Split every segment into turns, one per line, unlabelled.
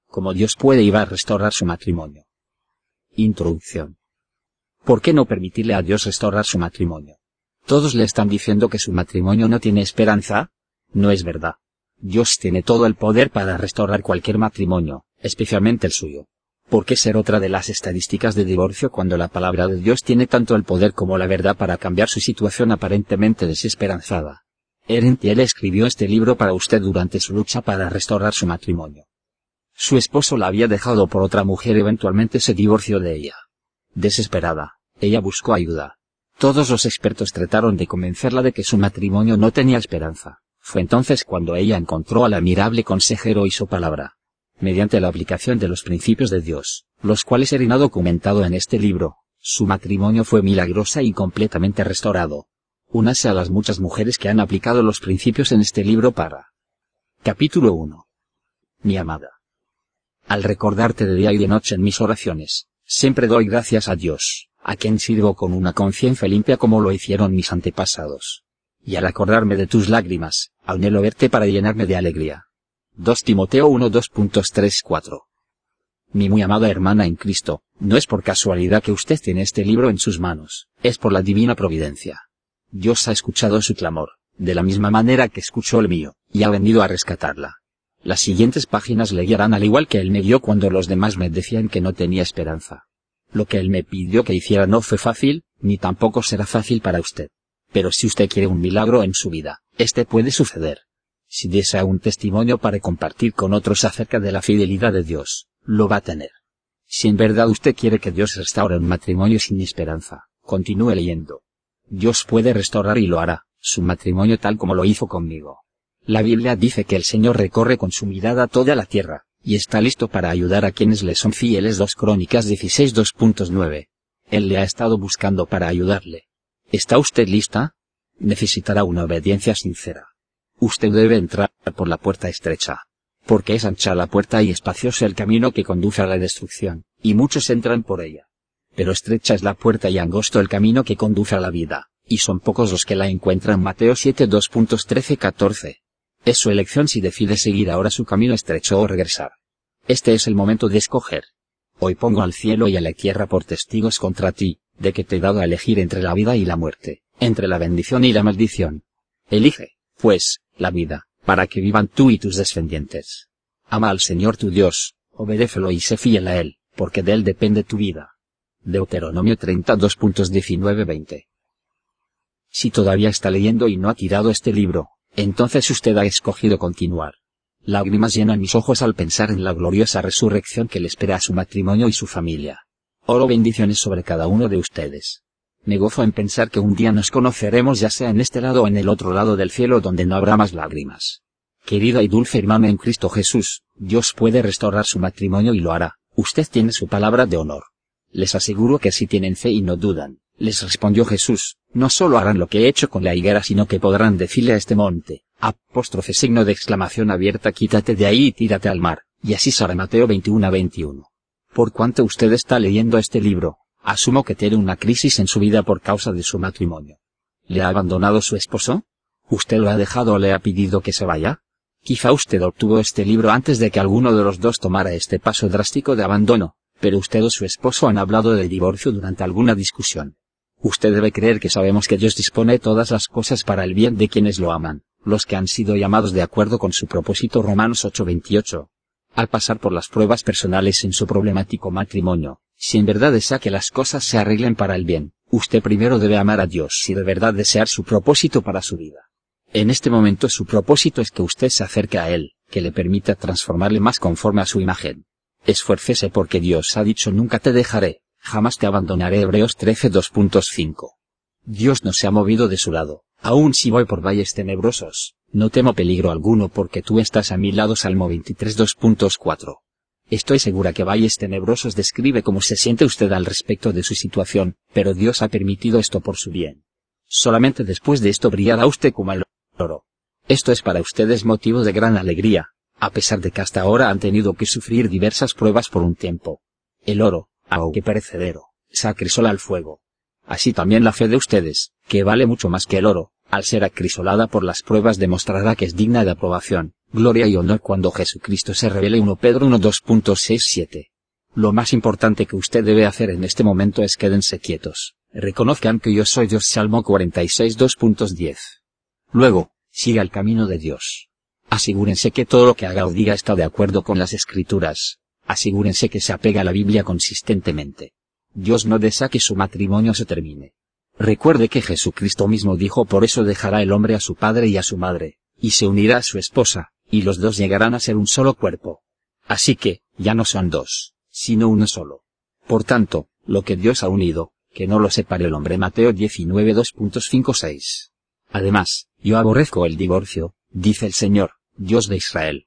cómo Dios puede y va a restaurar su matrimonio. Introducción. ¿Por qué no permitirle a Dios restaurar su matrimonio? ¿Todos le están diciendo que su matrimonio no tiene esperanza? No es verdad. Dios tiene todo el poder para restaurar cualquier matrimonio, especialmente el suyo. ¿Por qué ser otra de las estadísticas de divorcio cuando la palabra de Dios tiene tanto el poder como la verdad para cambiar su situación aparentemente desesperanzada? Ellen Thiel escribió este libro para usted durante su lucha para restaurar su matrimonio. Su esposo la había dejado por otra mujer y eventualmente se divorció de ella. Desesperada, ella buscó ayuda. Todos los expertos trataron de convencerla de que su matrimonio no tenía esperanza. Fue entonces cuando ella encontró al admirable consejero y su palabra. Mediante la aplicación de los principios de Dios, los cuales Erin ha documentado en este libro, su matrimonio fue milagrosa y completamente restaurado. Únase a las muchas mujeres que han aplicado los principios en este libro para. Capítulo 1. Mi amada. Al recordarte de día y de noche en mis oraciones, siempre doy gracias a Dios, a quien sirvo con una conciencia limpia como lo hicieron mis antepasados. Y al acordarme de tus lágrimas, anhelo verte para llenarme de alegría. 2 Timoteo 1:2.3-4. Mi muy amada hermana en Cristo, no es por casualidad que usted tiene este libro en sus manos, es por la divina providencia. Dios ha escuchado su clamor, de la misma manera que escuchó el mío, y ha venido a rescatarla. Las siguientes páginas le guiarán al igual que Él me guió cuando los demás me decían que no tenía esperanza. Lo que Él me pidió que hiciera no fue fácil, ni tampoco será fácil para usted. Pero si usted quiere un milagro en su vida, este puede suceder. Si desea un testimonio para compartir con otros acerca de la fidelidad de Dios, lo va a tener. Si en verdad usted quiere que Dios restaure un matrimonio sin esperanza, continúe leyendo. Dios puede restaurar y lo hará, su matrimonio tal como lo hizo conmigo. La Biblia dice que el Señor recorre con su mirada toda la tierra, y está listo para ayudar a quienes le son fieles. 2 Crónicas 16:2.9. Él le ha estado buscando para ayudarle. ¿Está usted lista? Necesitará una obediencia sincera. Usted debe entrar por la puerta estrecha. Porque es ancha la puerta y espacioso el camino que conduce a la destrucción, y muchos entran por ella. Pero estrecha es la puerta y angosto el camino que conduce a la vida, y son pocos los que la encuentran. Mateo 7:2.13-14. Es su elección si decide seguir ahora su camino estrecho o regresar. Este es el momento de escoger. Hoy pongo al cielo y a la tierra por testigos contra ti, de que te he dado a elegir entre la vida y la muerte, entre la bendición y la maldición. Elige, pues, la vida, para que vivan tú y tus descendientes. Ama al Señor tu Dios, obedécelo y sé fiel a Él, porque de Él depende tu vida. Deuteronomio 32.19-20. Si todavía está leyendo y no ha tirado este libro, entonces usted ha escogido continuar. Lágrimas llenan mis ojos al pensar en la gloriosa resurrección que le espera a su matrimonio y su familia. Oro bendiciones sobre cada uno de ustedes. Me gozo en pensar que un día nos conoceremos ya sea en este lado o en el otro lado del cielo donde no habrá más lágrimas. Querida y dulce hermana en Cristo Jesús, Dios puede restaurar su matrimonio y lo hará. Usted tiene su palabra de honor. Les aseguro que si tienen fe y no dudan, les respondió Jesús, no solo harán lo que he hecho con la higuera sino que podrán decirle a este monte, signo de exclamación abierta, quítate de ahí y tírate al mar, y así será. Mateo 21:21. Por cuanto usted está leyendo este libro, asumo que tiene una crisis en su vida por causa de su matrimonio. ¿Le ha abandonado su esposo? ¿Usted lo ha dejado o le ha pedido que se vaya? Quizá usted obtuvo este libro antes de que alguno de los dos tomara este paso drástico de abandono, pero usted o su esposo han hablado del divorcio durante alguna discusión. Usted debe creer que sabemos que Dios dispone todas las cosas para el bien de quienes lo aman, los que han sido llamados de acuerdo con su propósito. Romanos 8:28. Al pasar por las pruebas personales en su problemático matrimonio, si en verdad desea que las cosas se arreglen para el bien, usted primero debe amar a Dios y de verdad desear su propósito para su vida. En este momento su propósito es que usted se acerque a Él, que le permita transformarle más conforme a su imagen. Esfuércese porque Dios ha dicho nunca te dejaré, jamás te abandonaré. Hebreos 13:2.5. Dios no se ha movido de su lado, aun si voy por valles tenebrosos, no temo peligro alguno porque tú estás a mi lado. Salmo 23:2.4. Estoy segura que valles tenebrosos describe cómo se siente usted al respecto de su situación, pero Dios ha permitido esto por su bien. Solamente después de esto brillará usted como el oro. Esto es para ustedes motivo de gran alegría, a pesar de que hasta ahora han tenido que sufrir diversas pruebas por un tiempo. El oro, aunque perecedero, se acrisola al fuego. Así también la fe de ustedes, que vale mucho más que el oro, al ser acrisolada por las pruebas demostrará que es digna de aprobación, Gloria y honor cuando Jesucristo se revele. 1 Pedro 1:2.67. Lo más importante que usted debe hacer en este momento es quédense quietos. Reconozcan que yo soy Dios. Salmo 46:2.10. Luego, siga el camino de Dios. Asegúrense que todo lo que haga o diga está de acuerdo con las Escrituras. Asegúrense que se apega a la Biblia consistentemente. Dios no desea que su matrimonio se termine. Recuerde que Jesucristo mismo dijo: por eso dejará el hombre a su padre y a su madre, y se unirá a su esposa, y los dos llegarán a ser un solo cuerpo. Así que, ya no son dos, sino uno solo. Por tanto, lo que Dios ha unido, que no lo separe el hombre. Mateo 19:2.5-6. Además, yo aborrezco el divorcio, dice el Señor, Dios de Israel.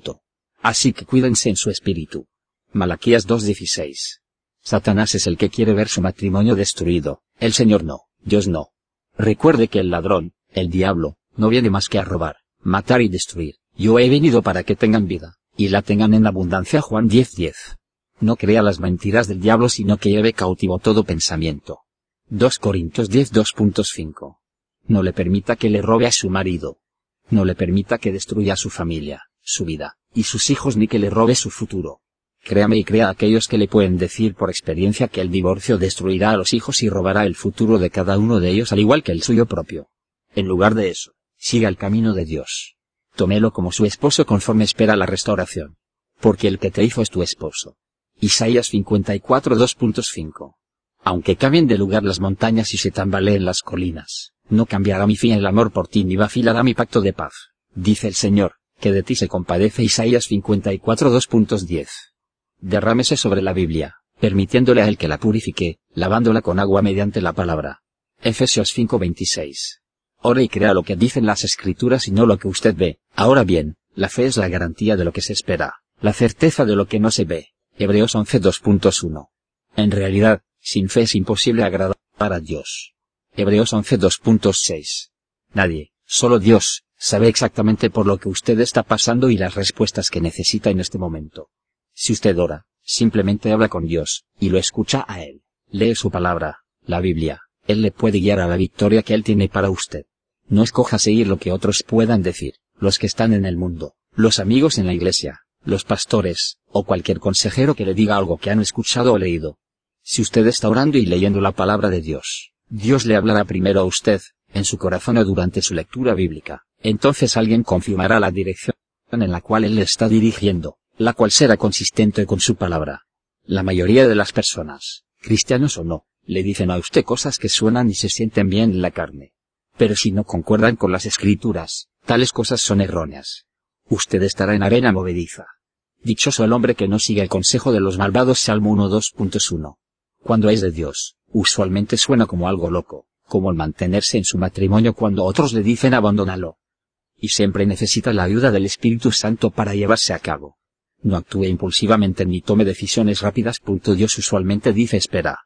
Así que cuídense en su espíritu. Malaquías 2:16. Satanás es el que quiere ver su matrimonio destruido, el Señor no, Dios no. Recuerde que el ladrón, el diablo, no viene más que a robar, matar y destruir. Yo he venido para que tengan vida, y la tengan en abundancia. Juan 10:10. No crea las mentiras del diablo, sino que lleve cautivo todo pensamiento. 2 Corintios 10:2.5. No le permita que le robe a su marido. No le permita que destruya su familia, su vida, y sus hijos, ni que le robe su futuro. Créame y crea a aquellos que le pueden decir por experiencia que el divorcio destruirá a los hijos y robará el futuro de cada uno de ellos al igual que el suyo propio. En lugar de eso, siga el camino de Dios. Tómelo como su esposo conforme espera la restauración. Porque el que te hizo es tu esposo. Isaías 54:2.5. Aunque cambien de lugar las montañas y se tambaleen las colinas, no cambiará mi fin el amor por ti, ni vacilará mi pacto de paz, dice el Señor, que de ti se compadece. Isaías 54:2.10. Derrámese sobre la Biblia, permitiéndole a Él que la purifique, lavándola con agua mediante la palabra. Efesios 5:26. Ore y crea lo que dicen las Escrituras y no lo que usted ve. Ahora bien, la fe es la garantía de lo que se espera, la certeza de lo que no se ve. Hebreos 11:2.1. En realidad, sin fe es imposible agradar a Dios. Hebreos 11:2.6. Nadie, solo Dios, sabe exactamente por lo que usted está pasando y las respuestas que necesita en este momento. Si usted ora, simplemente habla con Dios, y lo escucha a Él. Lee su palabra, la Biblia. Él le puede guiar a la victoria que Él tiene para usted. No escoja seguir lo que otros puedan decir, los que están en el mundo, los amigos en la iglesia, los pastores, o cualquier consejero que le diga algo que han escuchado o leído. Si usted está orando y leyendo la palabra de Dios, Dios le hablará primero a usted, en su corazón o durante su lectura bíblica. Entonces alguien confirmará la dirección en la cual Él le está dirigiendo, la cual será consistente con su palabra. La mayoría de las personas, cristianos o no, le dicen a usted cosas que suenan y se sienten bien en la carne. Pero si no concuerdan con las Escrituras, tales cosas son erróneas. Usted estará en arena movediza. Dichoso el hombre que no sigue el consejo de los malvados. Salmo 1:2.1. Cuando es de Dios, usualmente suena como algo loco, como el mantenerse en su matrimonio cuando otros le dicen abandónalo. Y siempre necesita la ayuda del Espíritu Santo para llevarse a cabo. No actúe impulsivamente ni tome decisiones rápidas. Dios usualmente dice espera.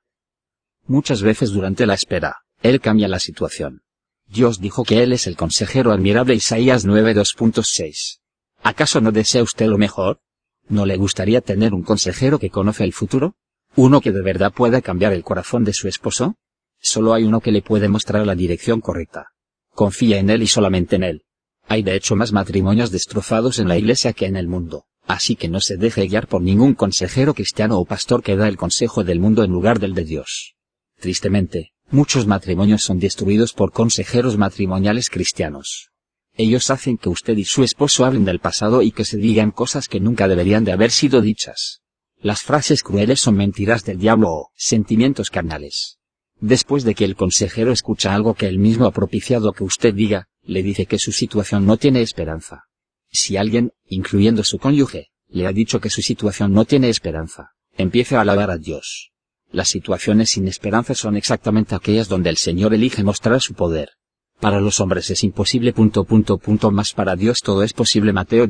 Muchas veces durante la espera, Él cambia la situación. Dios dijo que Él es el consejero admirable. Isaías 9:2.6. ¿Acaso no desea usted lo mejor? ¿No le gustaría tener un consejero que conoce el futuro? ¿Uno que de verdad pueda cambiar el corazón de su esposo? Solo hay uno que le puede mostrar la dirección correcta. Confía en Él y solamente en Él. Hay de hecho más matrimonios destrozados en la iglesia que en el mundo, así que no se deje guiar por ningún consejero cristiano o pastor que da el consejo del mundo en lugar del de Dios. Tristemente, muchos matrimonios son destruidos por consejeros matrimoniales cristianos. Ellos hacen que usted y su esposo hablen del pasado y que se digan cosas que nunca deberían de haber sido dichas. Las frases crueles son mentiras del diablo o sentimientos carnales. Después de que el consejero escucha algo que él mismo ha propiciado que usted diga, le dice que su situación no tiene esperanza. Si alguien, incluyendo su cónyuge, le ha dicho que su situación no tiene esperanza, empiece a alabar a Dios. Las situaciones sin esperanza son exactamente aquellas donde el Señor elige mostrar su poder. Para los hombres es imposible... Más para Dios todo es posible. Mateo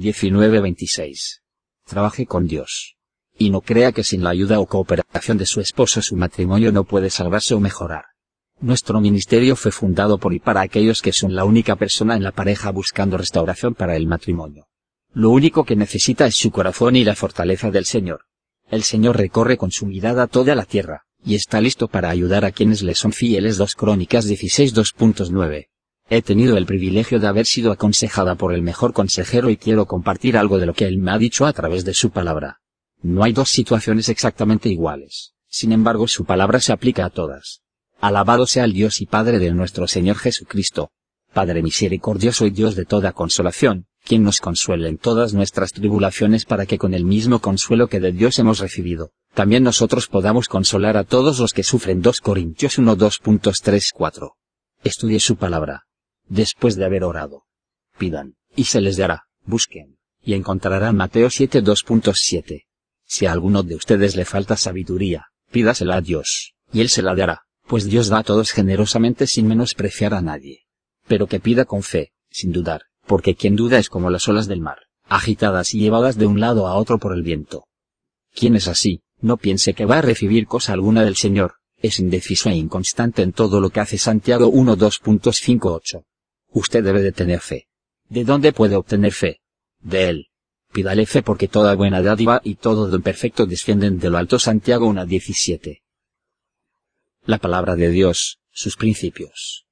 19:26. Trabaje con Dios. Y no crea que sin la ayuda o cooperación de su esposo su matrimonio no puede salvarse o mejorar. Nuestro ministerio fue fundado por y para aquellos que son la única persona en la pareja buscando restauración para el matrimonio. Lo único que necesita es su corazón y la fortaleza del Señor. El Señor recorre con su mirada toda la tierra, y está listo para ayudar a quienes le son fieles. 2 Crónicas 16:2.9. He tenido el privilegio de haber sido aconsejada por el mejor consejero y quiero compartir algo de lo que él me ha dicho a través de su palabra. No hay dos situaciones exactamente iguales, sin embargo su palabra se aplica a todas. Alabado sea el Dios y Padre de nuestro Señor Jesucristo, Padre misericordioso y Dios de toda consolación, quien nos consuele en todas nuestras tribulaciones para que con el mismo consuelo que de Dios hemos recibido, también nosotros podamos consolar a todos los que sufren. 2 Corintios 1 2.3-4. Estudie su palabra. Después de haber orado, pidan, y se les dará, busquen, y encontrarán. Mateo 7 2.7. Si a alguno de ustedes le falta sabiduría, pídasela a Dios, y Él se la dará, pues Dios da a todos generosamente sin menospreciar a nadie. Pero que pida con fe, sin dudar, porque quien duda es como las olas del mar, agitadas y llevadas de un lado a otro por el viento. Quien es así, no piense que va a recibir cosa alguna del Señor, es indeciso e inconstante en todo lo que hace. Santiago 1 2.5-8. Usted debe de tener fe. ¿De dónde puede obtener fe? De Él. Pídale fe porque toda buena dádiva y todo don perfecto descienden de lo alto. Santiago 1:17. La palabra de Dios, sus principios.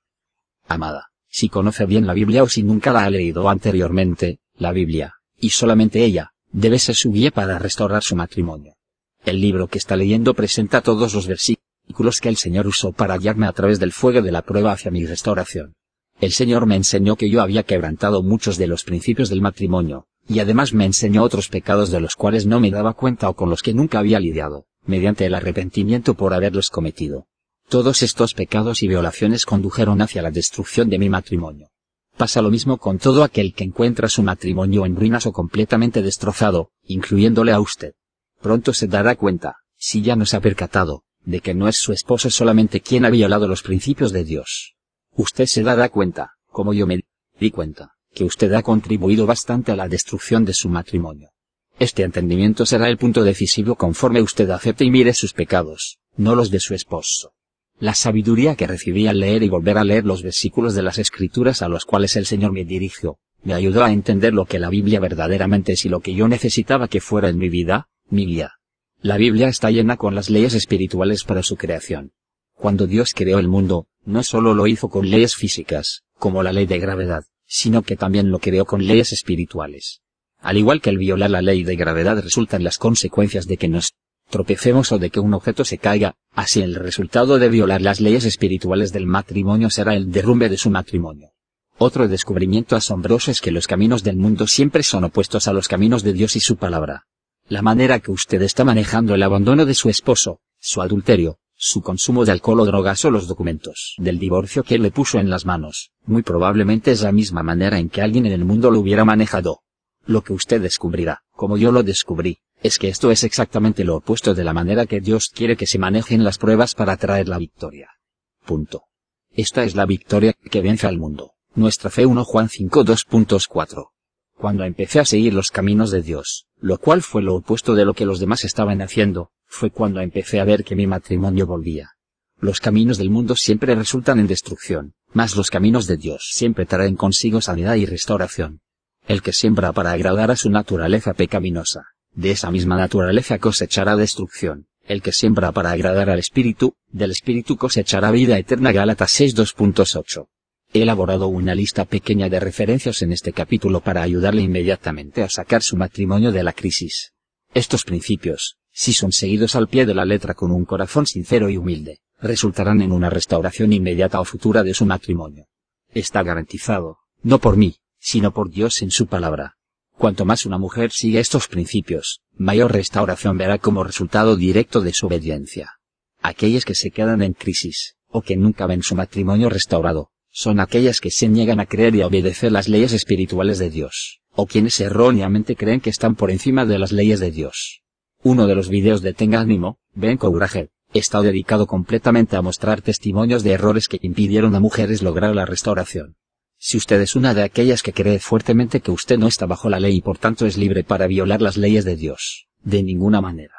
Amada, si conoce bien la Biblia o si nunca la ha leído anteriormente, la Biblia, y solamente ella, debe ser su guía para restaurar su matrimonio. El libro que está leyendo presenta todos los versículos que el Señor usó para guiarme a través del fuego de la prueba hacia mi restauración. El Señor me enseñó que yo había quebrantado muchos de los principios del matrimonio, y además me enseñó otros pecados de los cuales no me daba cuenta o con los que nunca había lidiado, mediante el arrepentimiento por haberlos cometido. Todos estos pecados y violaciones condujeron hacia la destrucción de mi matrimonio. Pasa lo mismo con todo aquel que encuentra su matrimonio en ruinas o completamente destrozado, incluyéndole a usted. Pronto se dará cuenta, si ya no se ha percatado, de que no es su esposo solamente quien ha violado los principios de Dios. Usted se dará cuenta, como yo me di cuenta, que usted ha contribuido bastante a la destrucción de su matrimonio. Este entendimiento será el punto decisivo conforme usted acepte y mire sus pecados, no los de su esposo. La sabiduría que recibí al leer y volver a leer los versículos de las Escrituras a los cuales el Señor me dirigió, me ayudó a entender lo que la Biblia verdaderamente es y lo que yo necesitaba que fuera en mi vida, mi guía. La Biblia está llena con las leyes espirituales para su creación. Cuando Dios creó el mundo, no solo lo hizo con leyes físicas, como la ley de gravedad, sino que también lo creó con leyes espirituales. Al igual que el violar la ley de gravedad resulta en las consecuencias de que nos tropecemos o de que un objeto se caiga, así el resultado de violar las leyes espirituales del matrimonio será el derrumbe de su matrimonio. Otro descubrimiento asombroso es que los caminos del mundo siempre son opuestos a los caminos de Dios y su palabra. La manera que usted está manejando el abandono de su esposo, su adulterio, su consumo de alcohol o drogas o los documentos del divorcio que él le puso en las manos, muy probablemente es la misma manera en que alguien en el mundo lo hubiera manejado. Lo que usted descubrirá, como yo lo descubrí, es que esto es exactamente lo opuesto de la manera que Dios quiere que se manejen las pruebas para traer la victoria. Punto. Esta es la victoria que vence al mundo. Nuestra fe. 1 Juan 5 2.4. Cuando empecé a seguir los caminos de Dios, lo cual fue lo opuesto de lo que los demás estaban haciendo, fue cuando empecé a ver que mi matrimonio volvía. Los caminos del mundo siempre resultan en destrucción, mas los caminos de Dios siempre traen consigo sanidad y restauración. El que siembra para agradar a su naturaleza pecaminosa, de esa misma naturaleza cosechará destrucción. El que siembra para agradar al Espíritu, del Espíritu cosechará vida eterna. Gálatas 6 2.8. He elaborado una lista pequeña de referencias en este capítulo para ayudarle inmediatamente a sacar su matrimonio de la crisis. Estos principios, si son seguidos al pie de la letra con un corazón sincero y humilde, resultarán en una restauración inmediata o futura de su matrimonio. Está garantizado, no por mí, sino por Dios en su palabra. Cuanto más una mujer sigue estos principios, mayor restauración verá como resultado directo de su obediencia. Aquellas que se quedan en crisis, o que nunca ven su matrimonio restaurado, son aquellas que se niegan a creer y a obedecer las leyes espirituales de Dios, o quienes erróneamente creen que están por encima de las leyes de Dios. Uno de los videos de Tenga Ánimo, Ben Courage, está dedicado completamente a mostrar testimonios de errores que impidieron a mujeres lograr la restauración. Si usted es una de aquellas que cree fuertemente que usted no está bajo la ley y por tanto es libre para violar las leyes de Dios, de ninguna manera.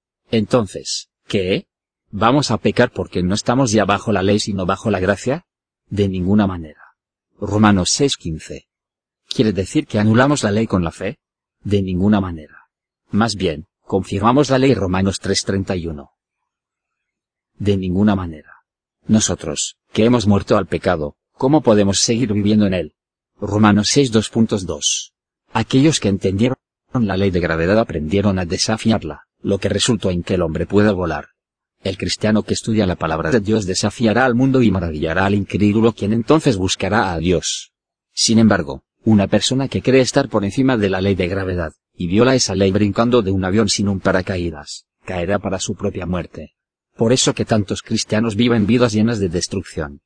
Entonces, ¿qué? ¿Vamos a pecar porque no estamos ya bajo la ley sino bajo la gracia? De ninguna manera. Romanos 6:15. ¿Quiere decir que anulamos la ley con la fe? De ninguna manera. Más bien, confirmamos la ley. Romanos 3:31. De ninguna manera. Nosotros, que hemos muerto al pecado, ¿Cómo podemos seguir viviendo en él? Romanos 6 2.2. Aquellos que entendieron la ley de gravedad aprendieron a desafiarla, lo que resultó en que el hombre pueda volar. El cristiano que estudia la palabra de Dios desafiará al mundo y maravillará al incrédulo, quien entonces buscará a Dios. Sin embargo, una persona que cree estar por encima de la ley de gravedad, y viola esa ley brincando de un avión sin un paracaídas, caerá para su propia muerte. Por eso que tantos cristianos viven vidas llenas de destrucción.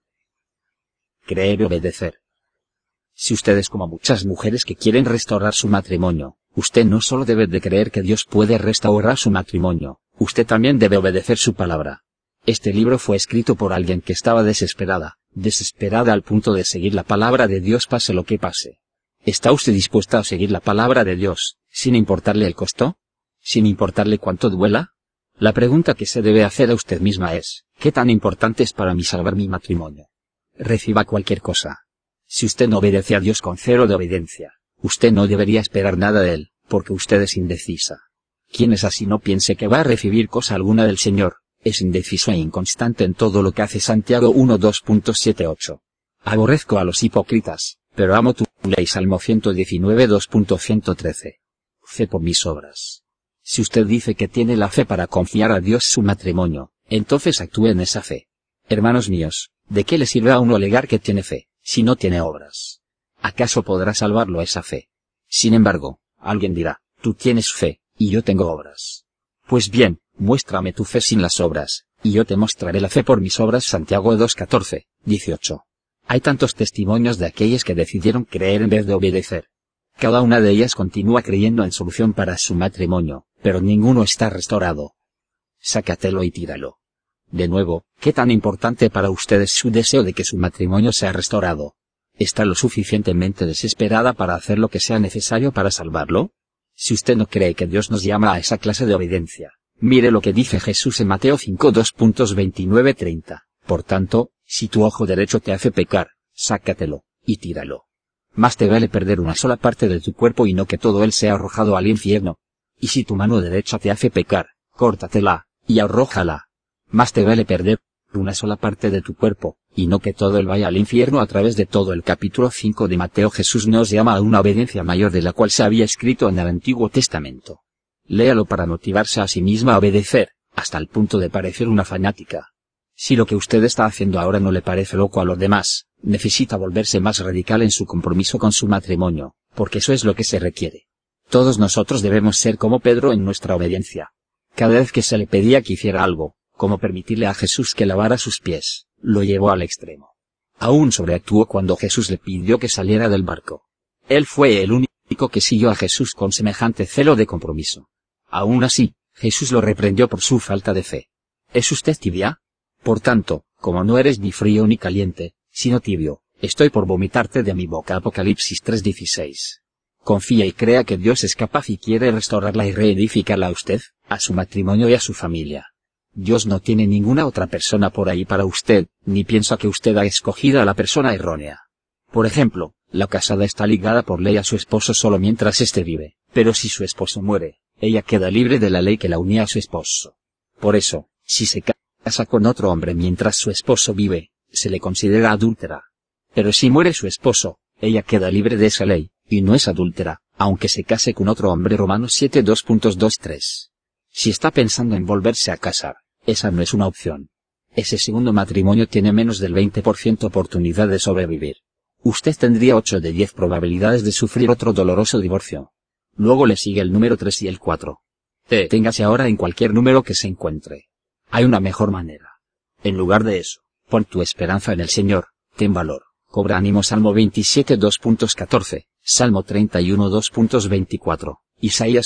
Creer y obedecer. Si usted es como muchas mujeres que quieren restaurar su matrimonio, usted no solo debe de creer que Dios puede restaurar su matrimonio, usted también debe obedecer su palabra. Este libro fue escrito por alguien que estaba desesperada al punto de seguir la palabra de Dios pase lo que pase. ¿Está usted dispuesta a seguir la palabra de Dios, sin importarle el costo? ¿Sin importarle cuánto duela? La pregunta que se debe hacer a usted misma es, ¿qué tan importante es para mí salvar mi matrimonio? Reciba cualquier cosa. Si usted no obedece a Dios con cero de obediencia, usted no debería esperar nada de Él, porque usted es indecisa. Quien es así no piense que va a recibir cosa alguna del Señor, es indeciso e inconstante en todo lo que hace. Santiago 1:2.78. Aborrezco a los hipócritas, pero amo tu ley. Salmo 119 2.113. Fe por mis obras. Si usted dice que tiene la fe para confiar a Dios su matrimonio, entonces actúe en esa fe. Hermanos míos, ¿de qué le sirve a uno alegar que tiene fe, si no tiene obras? ¿Acaso podrá salvarlo esa fe? Sin embargo, alguien dirá, tú tienes fe, y yo tengo obras. Pues bien, muéstrame tu fe sin las obras, y yo te mostraré la fe por mis obras. Santiago 2:14, 18. Hay tantos testimonios de aquellas que decidieron creer en vez de obedecer. Cada una de ellas continúa creyendo en solución para su matrimonio, pero ninguno está restaurado. Sácatelo y tíralo. De nuevo, ¿qué tan importante para usted es su deseo de que su matrimonio sea restaurado? ¿Está lo suficientemente desesperada para hacer lo que sea necesario para salvarlo? Si usted no cree que Dios nos llama a esa clase de obediencia, mire lo que dice Jesús en Mateo 5:2.29-30. Por tanto, si tu ojo derecho te hace pecar, sácatelo, y tíralo. Más te vale perder una sola parte de tu cuerpo y no que todo él sea arrojado al infierno. Y si tu mano derecha te hace pecar, córtatela, y arrójala. Más te vale perder una sola parte de tu cuerpo, y no que todo él vaya al infierno. A través de todo el capítulo 5 de Mateo, Jesús nos llama a una obediencia mayor de la cual se había escrito en el Antiguo Testamento. Léalo para motivarse a sí misma a obedecer, hasta el punto de parecer una fanática. Si lo que usted está haciendo ahora no le parece loco a los demás, necesita volverse más radical en su compromiso con su matrimonio, porque eso es lo que se requiere. Todos nosotros debemos ser como Pedro en nuestra obediencia. Cada vez que se le pedía que hiciera algo, como permitirle a Jesús que lavara sus pies, lo llevó al extremo. Aún sobreactuó cuando Jesús le pidió que saliera del barco. Él fue el único que siguió a Jesús con semejante celo de compromiso. Aún así, Jesús lo reprendió por su falta de fe. ¿Es usted tibia? Por tanto, como no eres ni frío ni caliente, sino tibio, estoy por vomitarte de mi boca. Apocalipsis 3:16. Confía y crea que Dios es capaz y quiere restaurarla y reedificarla a usted, a su matrimonio y a su familia. Dios no tiene ninguna otra persona por ahí para usted, ni piensa que usted ha escogido a la persona errónea. Por ejemplo, la casada está ligada por ley a su esposo solo mientras éste vive, pero si su esposo muere, ella queda libre de la ley que la unía a su esposo. Por eso, si se casa con otro hombre mientras su esposo vive, se le considera adúltera. Pero si muere su esposo, ella queda libre de esa ley, y no es adúltera, aunque se case con otro hombre. Romanos 7:2.23. Si está pensando en volverse a casar, esa no es una opción. Ese segundo matrimonio tiene menos del 20% oportunidad de sobrevivir. Usted tendría 8 de 10 probabilidades de sufrir otro doloroso divorcio. Luego le sigue el número 3 y el 4. Deténgase ahora en cualquier número que se encuentre. Hay una mejor manera. En lugar de eso, pon tu esperanza en el Señor, ten valor, cobra ánimo. Salmo 27:2.14, Salmo 31:2.24, Isaías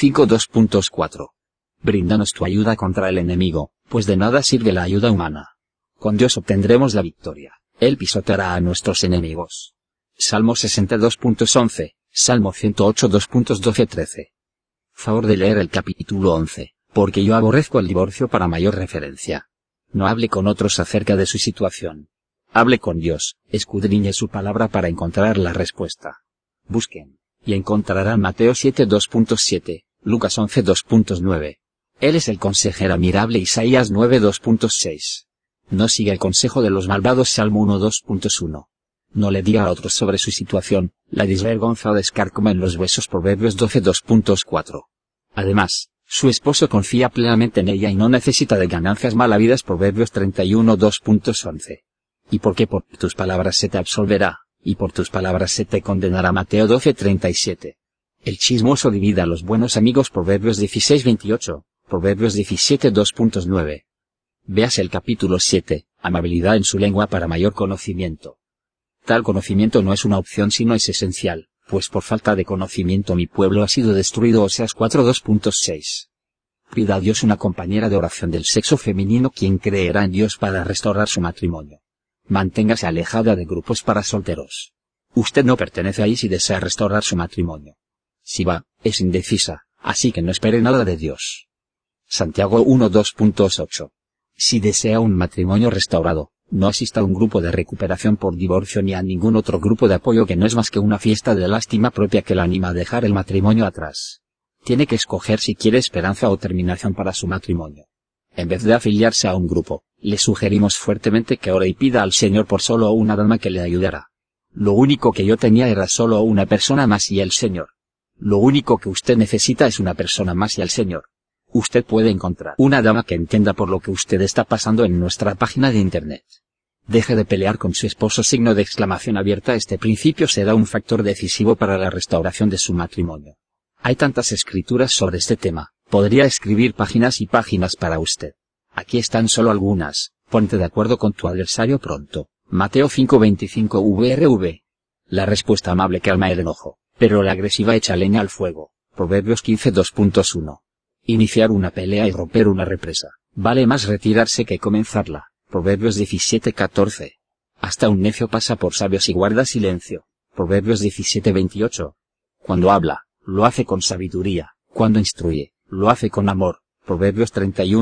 35:2.4. Bríndanos tu ayuda contra el enemigo, pues de nada sirve la ayuda humana. Con Dios obtendremos la victoria. Él pisoteará a nuestros enemigos. Salmo 62.11, Salmo 108:2.12-13. Favor de leer el capítulo 11, porque yo aborrezco el divorcio. Para mayor referencia, no hable con otros acerca de su situación. Hable con Dios, escudriñe su palabra para encontrar la respuesta. Busquen, y encontrarán Mateo 7:2.7, Lucas 11:2.9. Él es el consejero admirable. Isaías 9:2.6. No siga el consejo de los malvados. Salmo 1:2.1. No le diga a otros sobre su situación, la desvergonza o descárcoma en los huesos. Proverbios 12:2.4. Además, su esposo confía plenamente en ella y no necesita de ganancias malavidas. Proverbios 31:2.11. ¿Y por qué? Por tus palabras se te absolverá, y por tus palabras se te condenará. Mateo 12:37. El chismoso divide a los buenos amigos. Proverbios 16:28, Proverbios 17:2.9. Véase el capítulo 7, amabilidad en su lengua para mayor conocimiento. Tal conocimiento no es una opción sino es esencial, pues por falta de conocimiento mi pueblo ha sido destruido. Oseas 4:2.6. Pida a Dios una compañera de oración del sexo femenino quien creerá en Dios para restaurar su matrimonio. Manténgase alejada de grupos para solteros. Usted no pertenece ahí si desea restaurar su matrimonio. Si va, es indecisa, así que no espere nada de Dios. Santiago 1:2.8. Si desea un matrimonio restaurado, no asista a un grupo de recuperación por divorcio ni a ningún otro grupo de apoyo que no es más que una fiesta de lástima propia que la anima a dejar el matrimonio atrás. Tiene que escoger si quiere esperanza o terminación para su matrimonio. En vez de afiliarse a un grupo, le sugerimos fuertemente que ore y pida al Señor por solo una dama que le ayudara. Lo único que yo tenía era solo una persona más y el Señor. Lo único que usted necesita es una persona más y el Señor. Usted puede encontrar una dama que entienda por lo que usted está pasando en nuestra página de internet. Deje de pelear con su esposo. Signo de exclamación abierta. Este principio será un factor decisivo para la restauración de su matrimonio. Hay tantas escrituras sobre este tema, podría escribir páginas y páginas para usted. Aquí están solo algunas. Ponte de acuerdo con tu adversario pronto. Mateo 5:25 VRV. La respuesta amable calma el enojo, pero la agresiva echa leña al fuego. Proverbios 15:2.1. Iniciar una pelea y romper una represa. Vale más retirarse que comenzarla. Proverbios 17:14. Hasta un necio pasa por sabios y guarda silencio. Proverbios 17:28. Cuando habla, lo hace con sabiduría. Cuando instruye, lo hace con amor. Proverbios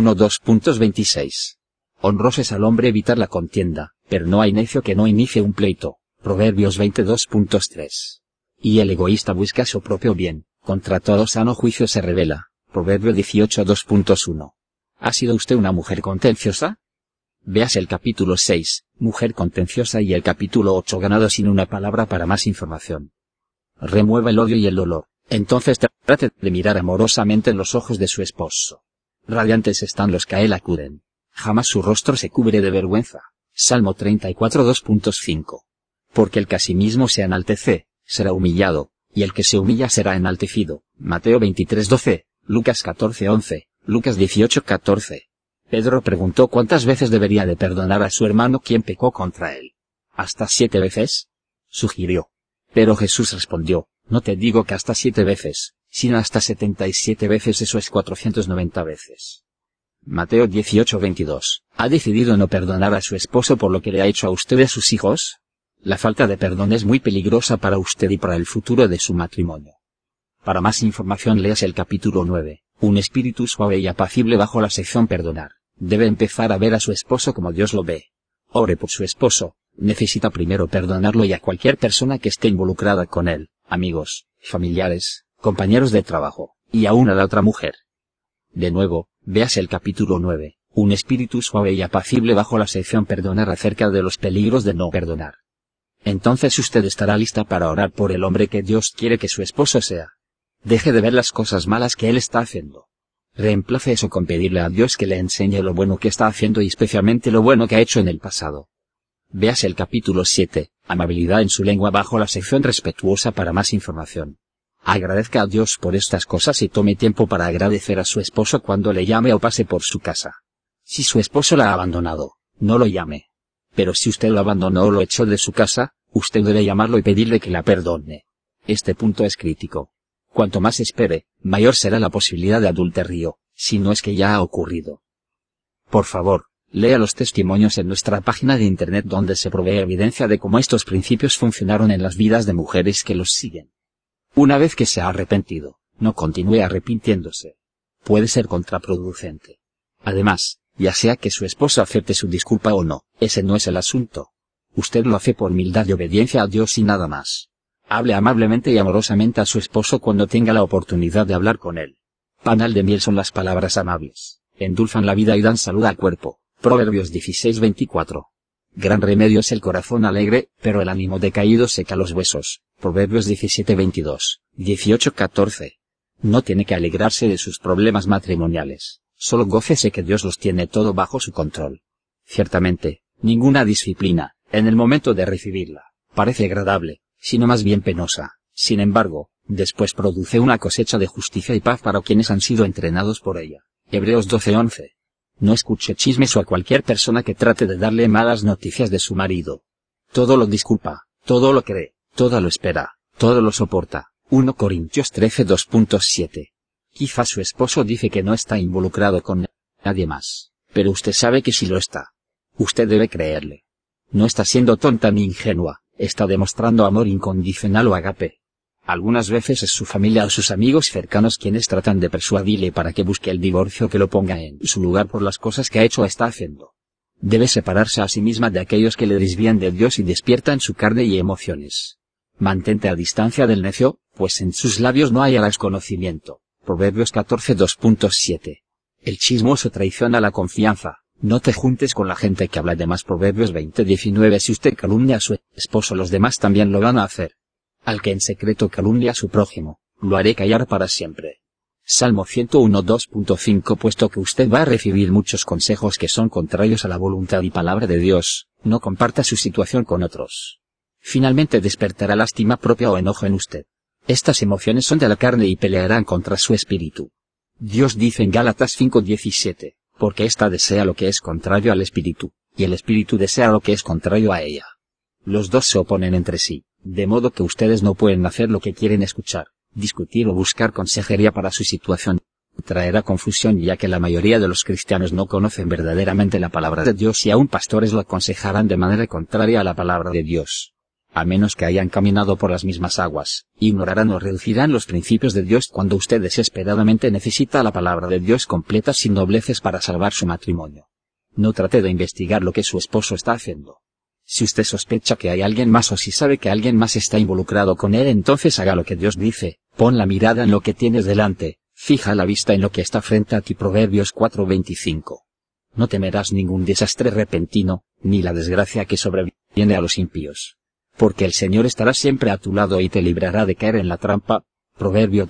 31:2.26. Honroso es al hombre evitar la contienda, pero no hay necio que no inicie un pleito. Proverbios 22.3. Y el egoísta busca su propio bien, contra todo sano juicio se revela. Proverbio 18:2.1. ¿Ha sido usted una mujer contenciosa? Véase el capítulo 6, mujer contenciosa, y el capítulo 8, ganado sin una palabra, para más información. Remueva el odio y el dolor. Entonces trate de mirar amorosamente en los ojos de su esposo. Radiantes están los que a él acuden. Jamás su rostro se cubre de vergüenza. Salmo 34:2.5. Porque el que a sí mismo se enaltece, será humillado, y el que se humilla será enaltecido. Mateo 23:12, Lucas 14:11, Lucas 18:14. Pedro preguntó cuántas veces debería de perdonar a su hermano quien pecó contra él. ¿Hasta 7 veces? Sugirió. Pero Jesús respondió, no te digo que hasta 7 veces, sino hasta 77 veces, eso es 490 veces. Mateo 18:22. ¿Ha decidido no perdonar a su esposo por lo que le ha hecho a usted y a sus hijos? La falta de perdón es muy peligrosa para usted y para el futuro de su matrimonio. Para más información léase el capítulo 9, un espíritu suave y apacible, bajo la sección perdonar. Debe empezar a ver a su esposo como Dios lo ve. Ore por su esposo. Necesita primero perdonarlo y a cualquier persona que esté involucrada con él, amigos, familiares, compañeros de trabajo, y aún a la otra mujer. De nuevo, véase el capítulo 9, un espíritu suave y apacible, bajo la sección perdonar, acerca de los peligros de no perdonar. Entonces usted estará lista para orar por el hombre que Dios quiere que su esposo sea. Deje de ver las cosas malas que él está haciendo. Reemplace eso con pedirle a Dios que le enseñe lo bueno que está haciendo y especialmente lo bueno que ha hecho en el pasado. Véase el capítulo 7, amabilidad en su lengua, bajo la sección respetuosa, para más información. Agradezca a Dios por estas cosas y tome tiempo para agradecer a su esposo cuando le llame o pase por su casa. Si su esposo la ha abandonado, no lo llame. Pero si usted lo abandonó o lo echó de su casa, usted debe llamarlo y pedirle que la perdone. Este punto es crítico. Cuanto más espere, mayor será la posibilidad de adulterio, si no es que ya ha ocurrido. Por favor, lea los testimonios en nuestra página de internet, donde se provee evidencia de cómo estos principios funcionaron en las vidas de mujeres que los siguen. Una vez que se ha arrepentido, no continúe arrepintiéndose. Puede ser contraproducente. Además, ya sea que su esposo acepte su disculpa o no, ese no es el asunto. Usted lo hace por humildad y obediencia a Dios y nada más. Hable amablemente y amorosamente a su esposo cuando tenga la oportunidad de hablar con él. Panal de miel son las palabras amables. Endulzan la vida y dan salud al cuerpo. Proverbios 16:24. Gran remedio es el corazón alegre, pero el ánimo decaído seca los huesos. Proverbios 17:22, 18:14. No tiene que alegrarse de sus problemas matrimoniales, solo gócese que Dios los tiene todo bajo su control. Ciertamente, ninguna disciplina, en el momento de recibirla, parece agradable, sino más bien penosa. Sin embargo, después produce una cosecha de justicia y paz para quienes han sido entrenados por ella. Hebreos 12:11. No escuche chismes o a cualquier persona que trate de darle malas noticias de su marido. Todo lo disculpa, todo lo cree, todo lo espera, todo lo soporta. 1 Corintios 13:2.7. Quizá su esposo dice que no está involucrado con nadie más, pero usted sabe que sí lo está. Usted debe creerle. No está siendo tonta ni ingenua, está demostrando amor incondicional o agape. Algunas veces es su familia o sus amigos cercanos quienes tratan de persuadirle para que busque el divorcio, que lo ponga en su lugar por las cosas que ha hecho o está haciendo. Debe separarse a sí misma de aquellos que le desvían de Dios y despiertan su carne y emociones. Mantente a distancia del necio, pues en sus labios no hallarás conocimiento. Proverbios 14:2.7. El chismoso traiciona la confianza. No te juntes con la gente que habla de más. Proverbios 20:19. Si usted calumnia a su esposo, los demás también lo van a hacer. Al que en secreto calumnia a su prójimo, lo haré callar para siempre. Salmo 101:2.5. Puesto que usted va a recibir muchos consejos que son contrarios a la voluntad y palabra de Dios, no comparta su situación con otros. Finalmente despertará lástima propia o enojo en usted. Estas emociones son de la carne y pelearán contra su espíritu. Dios dice en Gálatas 5:17, porque ésta desea lo que es contrario al espíritu, y el espíritu desea lo que es contrario a ella. Los dos se oponen entre sí, de modo que ustedes no pueden hacer lo que quieren escuchar. Discutir o buscar consejería para su situación traerá confusión, ya que la mayoría de los cristianos no conocen verdaderamente la palabra de Dios y aún pastores lo aconsejarán de manera contraria a la palabra de Dios. A menos que hayan caminado por las mismas aguas, ignorarán o reducirán los principios de Dios cuando usted desesperadamente necesita la palabra de Dios completa sin dobleces para salvar su matrimonio. No trate de investigar lo que su esposo está haciendo. Si usted sospecha que hay alguien más o si sabe que alguien más está involucrado con él, entonces haga lo que Dios dice. Pon la mirada en lo que tienes delante, fija la vista en lo que está frente a ti. Proverbios 4:25. No temerás ningún desastre repentino, ni la desgracia que sobreviene a los impíos. Porque el Señor estará siempre a tu lado y te librará de caer en la trampa. Proverbio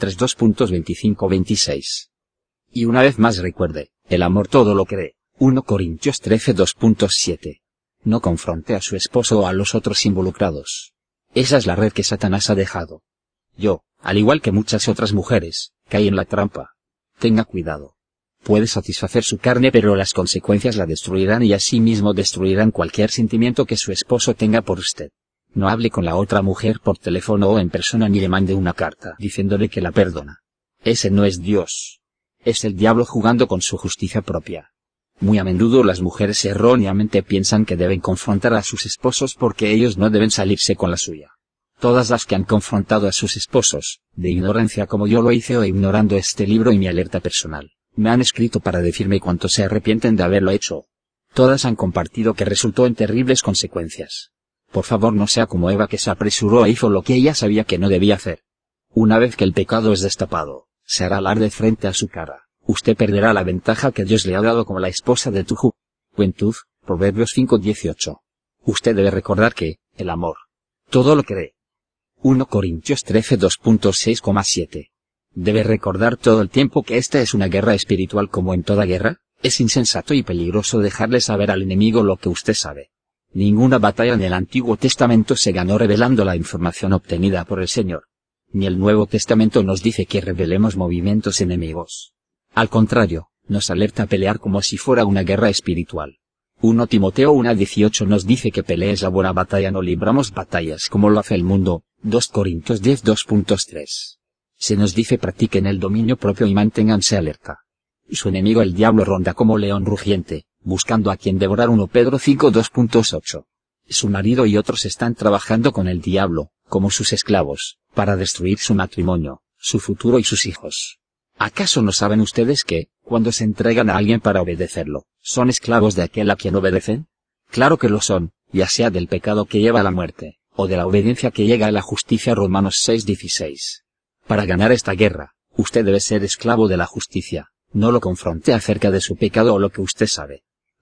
3:2.25-26. Y una vez más recuerde, el amor todo lo cree. 1 Corintios 13:2.7. No confronte a su esposo o a los otros involucrados. Esa es la red que Satanás ha dejado. Yo, al igual que muchas otras mujeres, caí en la trampa. Tenga cuidado. Puede satisfacer su carne, pero las consecuencias la destruirán y asimismo destruirán cualquier sentimiento que su esposo tenga por usted. No hable con la otra mujer por teléfono o en persona ni le mande una carta diciéndole que la perdona. Ese no es Dios. Es el diablo jugando con su justicia propia. Muy a menudo las mujeres erróneamente piensan que deben confrontar a sus esposos porque ellos no deben salirse con la suya. Todas las que han confrontado a sus esposos, de ignorancia como yo lo hice o ignorando este libro y mi alerta personal, me han escrito para decirme cuánto se arrepienten de haberlo hecho. Todas han compartido que resultó en terribles consecuencias. Por favor, no sea como Eva, que se apresuró e hizo lo que ella sabía que no debía hacer. Una vez que el pecado es destapado, se hará alarde frente a su cara. Usted perderá la ventaja que Dios le ha dado como la esposa de tu juventud. Proverbios 5:18. Usted debe recordar que, el amor, todo lo cree. 1 Corintios 13:2.6,7. Debe recordar todo el tiempo que esta es una guerra espiritual. Como en toda guerra, es insensato y peligroso dejarle saber al enemigo lo que usted sabe. Ninguna batalla en el Antiguo Testamento se ganó revelando la información obtenida por el Señor. Ni el Nuevo Testamento nos dice que revelemos movimientos enemigos. Al contrario, nos alerta a pelear como si fuera una guerra espiritual. 1 Timoteo 1:18 nos dice que pelees la buena batalla, no libramos batallas como lo hace el mundo. 2 Corintios 10:2.3. Se nos dice practiquen el dominio propio y manténganse alerta. Su enemigo el diablo ronda como león rugiente, buscando a quien devorar. 1 Pedro 5:2.8. Su marido y otros están trabajando con el diablo, como sus esclavos, para destruir su matrimonio, su futuro y sus hijos. ¿Acaso no saben ustedes que, cuando se entregan a alguien para obedecerlo, son esclavos de aquel a quien obedecen? Claro que lo son, ya sea del pecado que lleva a la muerte, o de la obediencia que llega a la justicia. Romanos 6:16. Para ganar esta guerra, usted debe ser esclavo de la justicia. No lo confronte acerca de su pecado o lo que usted sabe.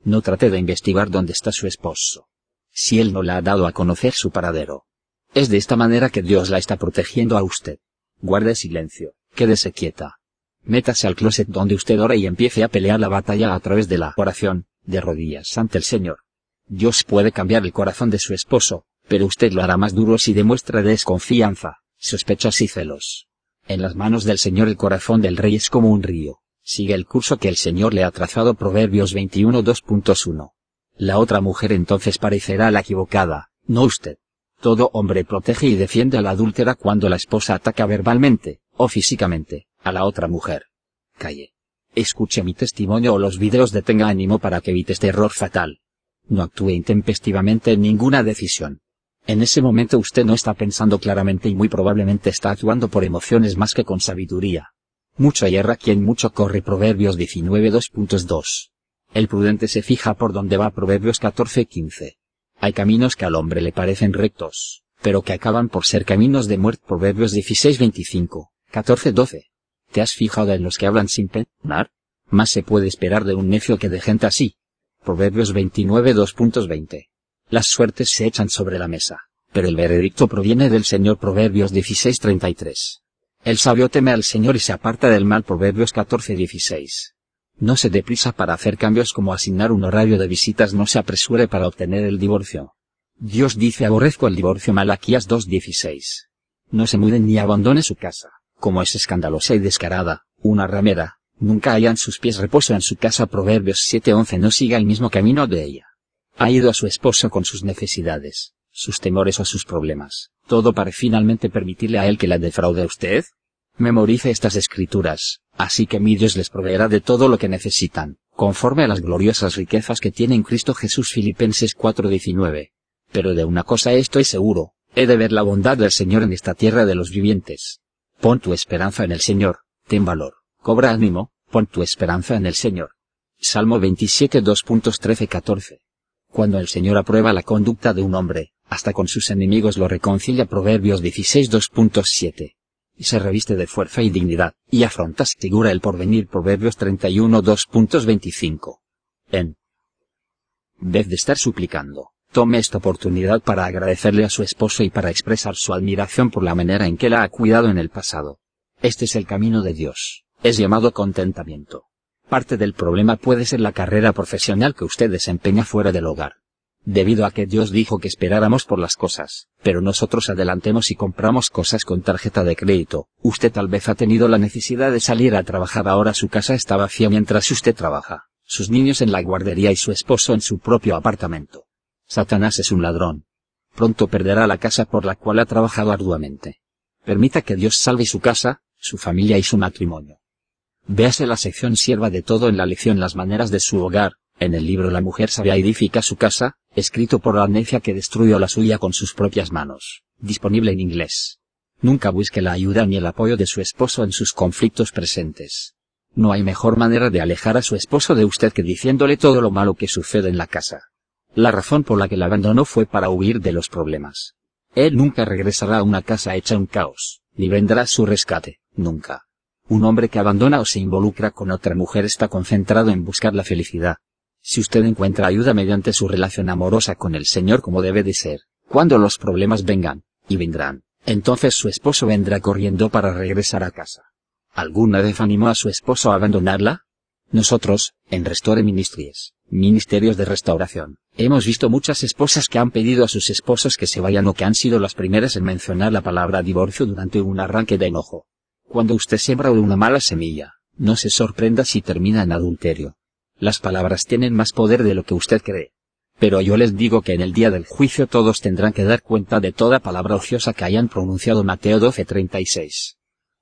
No trate de investigar dónde está su esposo. Si él no le ha dado a conocer su paradero. Es de esta manera que Dios la está protegiendo a usted. Guarde silencio, quédese quieta. Métase al closet donde usted ora y empiece a pelear la batalla a través de la oración, de rodillas ante el Señor. Dios puede cambiar el corazón de su esposo, pero usted lo hará más duro si demuestra desconfianza, sospechas y celos. En las manos del Señor el corazón del rey es como un río. Sigue el curso que el Señor le ha trazado. Proverbios 21 2.1. La otra mujer entonces parecerá la equivocada, no usted. Todo hombre protege y defiende a la adúltera cuando la esposa ataca verbalmente, o físicamente, a la otra mujer. Calle. Escuche mi testimonio o los videos de Tenga Ánimo para que evite este error fatal. No actúe intempestivamente en ninguna decisión. En ese momento usted no está pensando claramente y muy probablemente está actuando por emociones más que con sabiduría. Mucho hierra quien mucho corre. Proverbios 19 2.2. El prudente se fija por dónde va. Proverbios 14:15. Hay caminos que al hombre le parecen rectos, pero que acaban por ser caminos de muerte. Proverbios 16:25, 14:12. ¿Te has fijado en los que hablan sin pensar? Más se puede esperar de un necio que de gente así. Proverbios 29 2.20. Las suertes se echan sobre la mesa, pero el veredicto proviene del Señor. Proverbios 16:33. El sabio teme al Señor y se aparta del mal. Proverbios 14:16. No se dé prisa para hacer cambios como asignar un horario de visitas. No se apresure para obtener el divorcio. Dios dice: aborrezco el divorcio. Malaquías 2:16. No se mude ni abandone su casa, como es escandalosa y descarada, una ramera, nunca haya en sus pies reposo en su casa. Proverbios 7:11. No siga el mismo camino de ella. Ha ido a su esposo con sus necesidades, sus temores o sus problemas, todo para finalmente permitirle a él que la defraude a usted. Memorice estas escrituras, así que mi Dios les proveerá de todo lo que necesitan, conforme a las gloriosas riquezas que tiene en Cristo Jesús. Filipenses 4:19. Pero de una cosa estoy seguro, he de ver la bondad del Señor en esta tierra de los vivientes. Pon tu esperanza en el Señor, ten valor, cobra ánimo, pon tu esperanza en el Señor. Salmo 27 2.13-14. Cuando el Señor aprueba la conducta de un hombre, hasta con sus enemigos lo reconcilia. Proverbios 16 2.7. Y se reviste de fuerza y dignidad, y afronta segura el porvenir. Proverbios 31 2.25. En vez de estar suplicando, tome esta oportunidad para agradecerle a su esposo y para expresar su admiración por la manera en que la ha cuidado en el pasado. Este es el camino de Dios, es llamado contentamiento. Parte del problema puede ser la carrera profesional que usted desempeña fuera del hogar. Debido a que Dios dijo que esperáramos por las cosas, pero nosotros adelantemos y compramos cosas con tarjeta de crédito, usted tal vez ha tenido la necesidad de salir a trabajar. Ahora su casa está vacía mientras usted trabaja, sus niños en la guardería y su esposo en su propio apartamento. Satanás es un ladrón. Pronto perderá la casa por la cual ha trabajado arduamente. Permita que Dios salve su casa, su familia y su matrimonio. Véase la sección Sierva de todo en la lección Las maneras de su hogar, en el libro La mujer sabia edifica su casa, escrito por la necia que destruyó la suya con sus propias manos, disponible en inglés. Nunca busque la ayuda ni el apoyo de su esposo en sus conflictos presentes. No hay mejor manera de alejar a su esposo de usted que diciéndole todo lo malo que sucede en la casa. La razón por la que la abandonó fue para huir de los problemas. Él nunca regresará a una casa hecha un caos, ni vendrá a su rescate, nunca. Un hombre que abandona o se involucra con otra mujer está concentrado en buscar la felicidad. Si usted encuentra ayuda mediante su relación amorosa con el Señor como debe de ser, cuando los problemas vengan, y vendrán, entonces su esposo vendrá corriendo para regresar a casa. ¿Alguna vez animó a su esposo a abandonarla? Nosotros, en Restore Ministries, Ministerios de Restauración, hemos visto muchas esposas que han pedido a sus esposos que se vayan o que han sido las primeras en mencionar la palabra divorcio durante un arranque de enojo. Cuando usted siembra una mala semilla, no se sorprenda si termina en adulterio. Las palabras tienen más poder de lo que usted cree. Pero yo les digo que en el día del juicio todos tendrán que dar cuenta de toda palabra ociosa que hayan pronunciado. Mateo 12:36.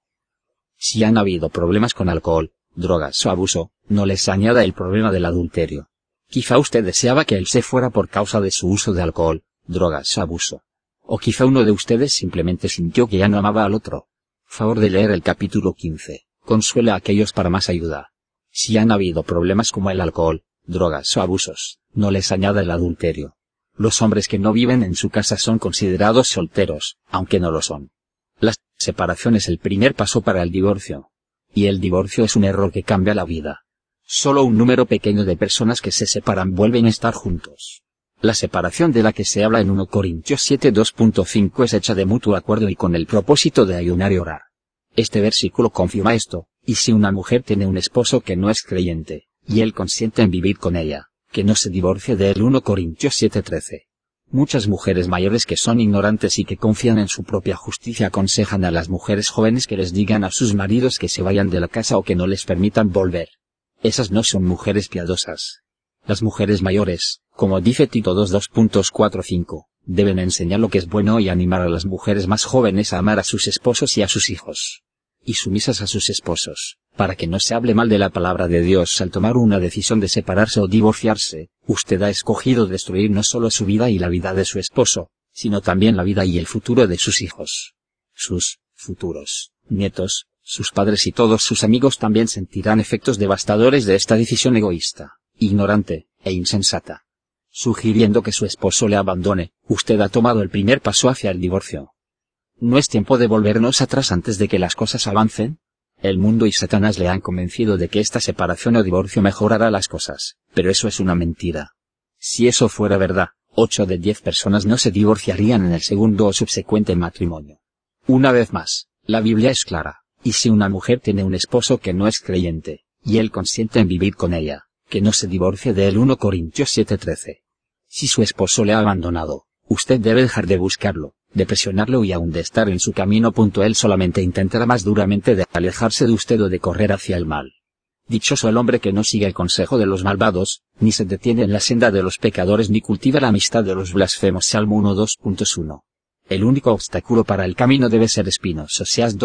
Si han habido problemas con alcohol, drogas o abuso, no les añada el problema del adulterio. Quizá usted deseaba que él se fuera por causa de su uso de alcohol, drogas o abuso. O quizá uno de ustedes simplemente sintió que ya no amaba al otro. Favor de leer el capítulo 15. Consuela a aquellos para más ayuda. Si han habido problemas como el alcohol, drogas o abusos, no les añada el adulterio. Los hombres que no viven en su casa son considerados solteros, aunque no lo son. La separación es el primer paso para el divorcio. Y el divorcio es un error que cambia la vida. Solo un número pequeño de personas que se separan vuelven a estar juntos. La separación de la que se habla en 1 Corintios 7:2.5 es hecha de mutuo acuerdo y con el propósito de ayunar y orar. Este versículo confirma esto, y si una mujer tiene un esposo que no es creyente, y él consiente en vivir con ella, que no se divorcie de él. 1 Corintios 7:13. Muchas mujeres mayores que son ignorantes y que confían en su propia justicia aconsejan a las mujeres jóvenes que les digan a sus maridos que se vayan de la casa o que no les permitan volver. Esas no son mujeres piadosas. Las mujeres mayores, como dice Tito 2:4-5, deben enseñar lo que es bueno y animar a las mujeres más jóvenes a amar a sus esposos y a sus hijos. Y sumisas a sus esposos, para que no se hable mal de la palabra de Dios al tomar una decisión de separarse o divorciarse. Usted ha escogido destruir no solo su vida y la vida de su esposo, sino también la vida y el futuro de sus hijos. Sus futuros nietos, sus padres y todos sus amigos también sentirán efectos devastadores de esta decisión egoísta, ignorante e insensata. Sugiriendo que su esposo le abandone, usted ha tomado el primer paso hacia el divorcio. ¿No es tiempo de volvernos atrás antes de que las cosas avancen? El mundo y Satanás le han convencido de que esta separación o divorcio mejorará las cosas, pero eso es una mentira. Si eso fuera verdad, 8 de 10 personas no se divorciarían en el segundo o subsecuente matrimonio. Una vez más, la Biblia es clara, y si una mujer tiene un esposo que no es creyente, y él consiente en vivir con ella, que no se divorcie de él. 1 Corintios 7:13. Si su esposo le ha abandonado, usted debe dejar de buscarlo, de presionarlo y aún de estar en su camino. Él solamente intentará más duramente de alejarse de usted o de correr hacia el mal. Dichoso el hombre que no sigue el consejo de los malvados, ni se detiene en la senda de los pecadores ni cultiva la amistad de los blasfemos. Salmo 1:2.1. El único obstáculo para el camino debe ser espinos. Oseas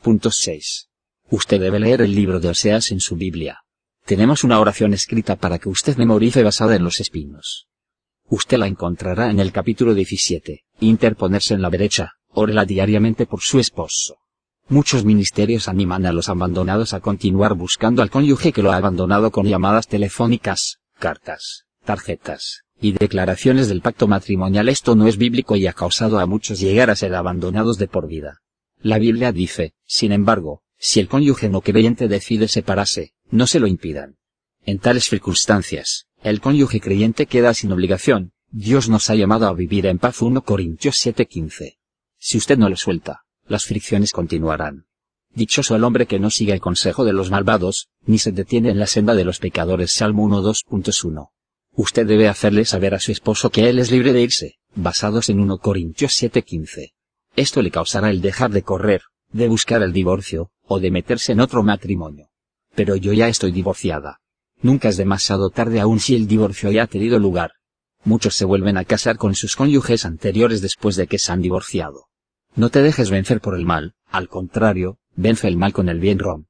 2:2.6. Usted debe leer el libro de Oseas en su Biblia. Tenemos una oración escrita para que usted memorice basada en los espinos. Usted la encontrará en el capítulo 17, interponerse en la brecha, órela diariamente por su esposo. Muchos ministerios animan a los abandonados a continuar buscando al cónyuge que lo ha abandonado con llamadas telefónicas, cartas, tarjetas, y declaraciones del pacto matrimonial. Esto no es bíblico y ha causado a muchos llegar a ser abandonados de por vida. La Biblia dice, sin embargo, si el cónyuge no creyente decide separarse, no se lo impidan. En tales circunstancias, el cónyuge creyente queda sin obligación. Dios nos ha llamado a vivir en paz. 1 Corintios 7:15. Si usted no lo suelta, las fricciones continuarán. Dichoso el hombre que no sigue el consejo de los malvados, ni se detiene en la senda de los pecadores. Salmo 1:2.1. Usted debe hacerle saber a su esposo que él es libre de irse, basados en 1 Corintios 7:15. Esto le causará el dejar de correr, de buscar el divorcio, o de meterse en otro matrimonio. Pero yo ya estoy divorciada. Nunca es demasiado tarde aun si el divorcio ya ha tenido lugar. Muchos se vuelven a casar con sus cónyuges anteriores después de que se han divorciado. No te dejes vencer por el mal, al contrario, vence el mal con el bien. Rom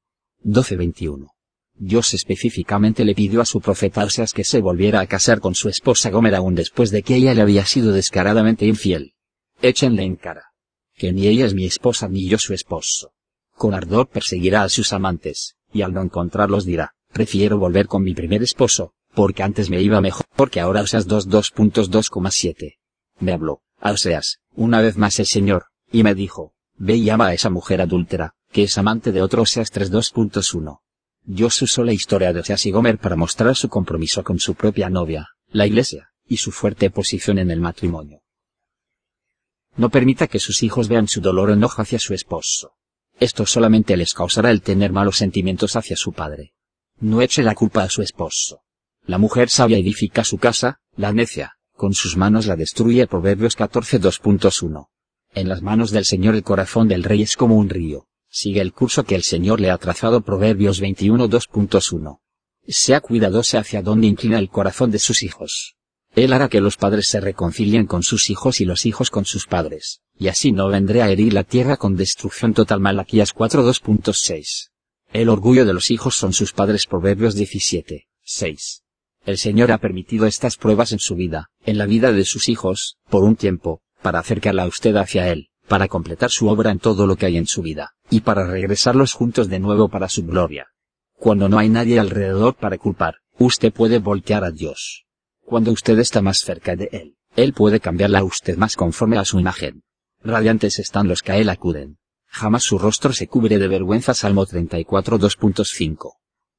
12:21. Dios específicamente le pidió a su profeta Oseas que se volviera a casar con su esposa Gomer aún después de que ella le había sido descaradamente infiel. Échenle en cara que ni ella es mi esposa ni yo su esposo. Con ardor perseguirá a sus amantes, y al no encontrarlos dirá, prefiero volver con mi primer esposo, porque antes me iba mejor que ahora. Oseas 2:2.7. Me habló, a Oseas, una vez más el Señor, y me dijo, ve y llama a esa mujer adúltera, que es amante de otro. Oseas 3:2.1. Dios usó la historia de Oseas y Gomer para mostrar su compromiso con su propia novia, la iglesia, y su fuerte posición en el matrimonio. No permita que sus hijos vean su dolor o enojo hacia su esposo. Esto solamente les causará el tener malos sentimientos hacia su padre. No eche la culpa a su esposo. La mujer sabia edifica su casa, la necia, con sus manos la destruye. Proverbios 14:2.1. En las manos del Señor el corazón del rey es como un río. Sigue el curso que el Señor le ha trazado. Proverbios 21:2.1. Sea cuidadosa hacia dónde inclina el corazón de sus hijos. Él hará que los padres se reconcilien con sus hijos y los hijos con sus padres, y así no vendré a herir la tierra con destrucción total. Malaquías 4:2.6. El orgullo de los hijos son sus padres. Proverbios 17:6. El Señor ha permitido estas pruebas en su vida, en la vida de sus hijos, por un tiempo, para acercarla a usted hacia Él, para completar su obra en todo lo que hay en su vida, y para regresarlos juntos de nuevo para su gloria. Cuando no hay nadie alrededor para culpar, usted puede voltear a Dios. Cuando usted está más cerca de Él puede cambiarla a usted más conforme a su imagen. Radiantes están los que a Él acuden. Jamás su rostro se cubre de vergüenza. Salmo 34:2.5.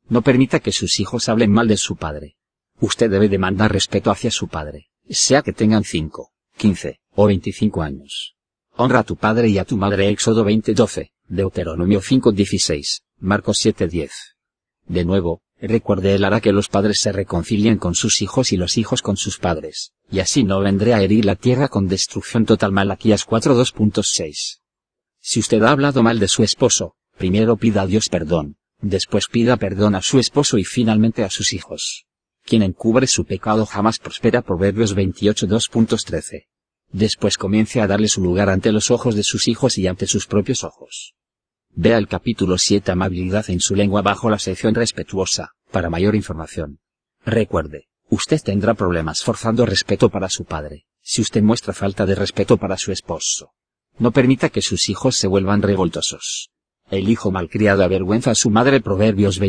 No permita que sus hijos hablen mal de su padre. Usted debe demandar respeto hacia su padre, sea que tengan 5, 15 o 25 años. Honra a tu padre y a tu madre. Éxodo 20:12, Deuteronomio 5:16, Marcos 7:10. De nuevo, recuerde, él hará que los padres se reconcilien con sus hijos y los hijos con sus padres, y así no vendré a herir la tierra con destrucción total. Malaquías 4:2.6. Si usted ha hablado mal de su esposo, primero pida a Dios perdón, después pida perdón a su esposo y finalmente a sus hijos. Quien encubre su pecado jamás prospera. Proverbios 28:2.13. Después comience a darle su lugar ante los ojos de sus hijos y ante sus propios ojos. Vea el capítulo 7, amabilidad en su lengua, bajo la sección respetuosa, para mayor información. Recuerde, usted tendrá problemas forzando respeto para su padre, si usted muestra falta de respeto para su esposo. No permita que sus hijos se vuelvan revoltosos. El hijo malcriado avergüenza a su madre. Proverbios